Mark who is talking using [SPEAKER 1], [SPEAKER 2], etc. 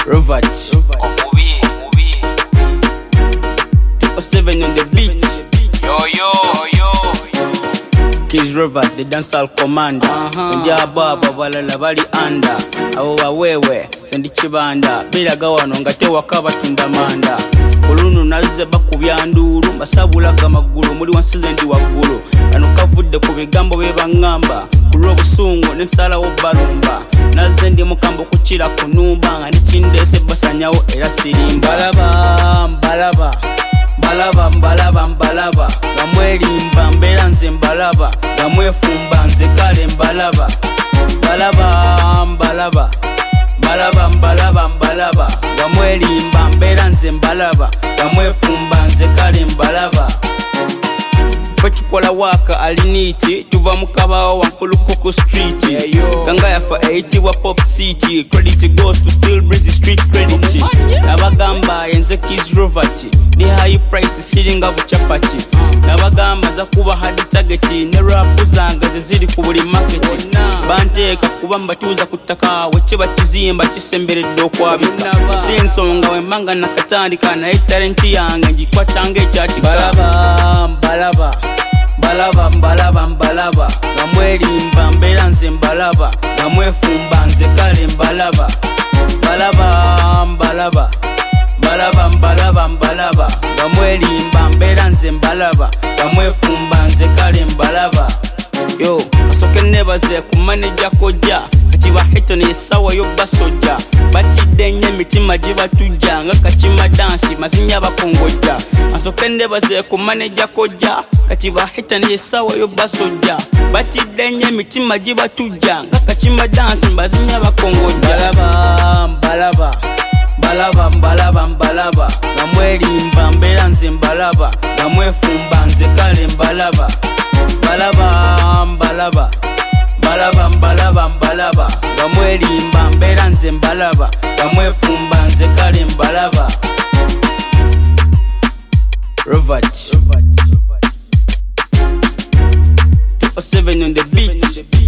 [SPEAKER 1] Robert 207 on the beat. Kids Robert, the dancehall commander. Sendi ababa balala bali under. Abo bawewe sendi chibanda. Bila gawano ngate wakaba tundamanda. Kulunu naze bakubya nduru masabula gamagulu muri wansize ndi wagulu. Kanu kavudde ku bigambo bebangamba. Kulo busungu nesala obalumba. Naze ndi mukambo kuchira kunumba nga nichindese basanyawo era sirimba. Mbalaba gamwelimba mbera nze mbalaba gamwefumba nze kale mbalaba gamwelimba mbera nze mbalaba gamwefumba nze kale mbalaba. Fachikola waka aliniti tuva mukabawa wankuluko ku street. Kanga yafa 80 wa pop city. Credit goes to still breezy street credit. Nabagamba yenze Kids Robert ni high prices hitting up chapati. Nabagamba za kuba hadi target ne rap zanga ziri ku buli market. Banteka kuba mbatuza kutaka weche batizimba kisemberedde okwabika. Sinsonga we manga nakatandika na talent yange ngikwatange chati mbalaba gamwelimba mbera nze mbalaba gamwefumba nze kale mbalaba gamwelimba mbera nze mbalaba gamwefumba nze kale mbalaba. Yo asoke nebaze ku manager koja kati bahito ne sawa yo basoja batidde nnyo emitima gibatujja nga kachima dansi mazinya bakongoja. Asoke nebaze ku manager koja kati bahito ne sawa yo basoja batidde nnyo emitima gibatujja nga kachima dansi mazinya bakongoja. Mbalaba gamwelimba mbera nze mbalaba gamwefumba nze kale mbalaba gamwelimba mbera nze mbalaba gamwefumba nze kale mbalaba. Robert 207 on the beat.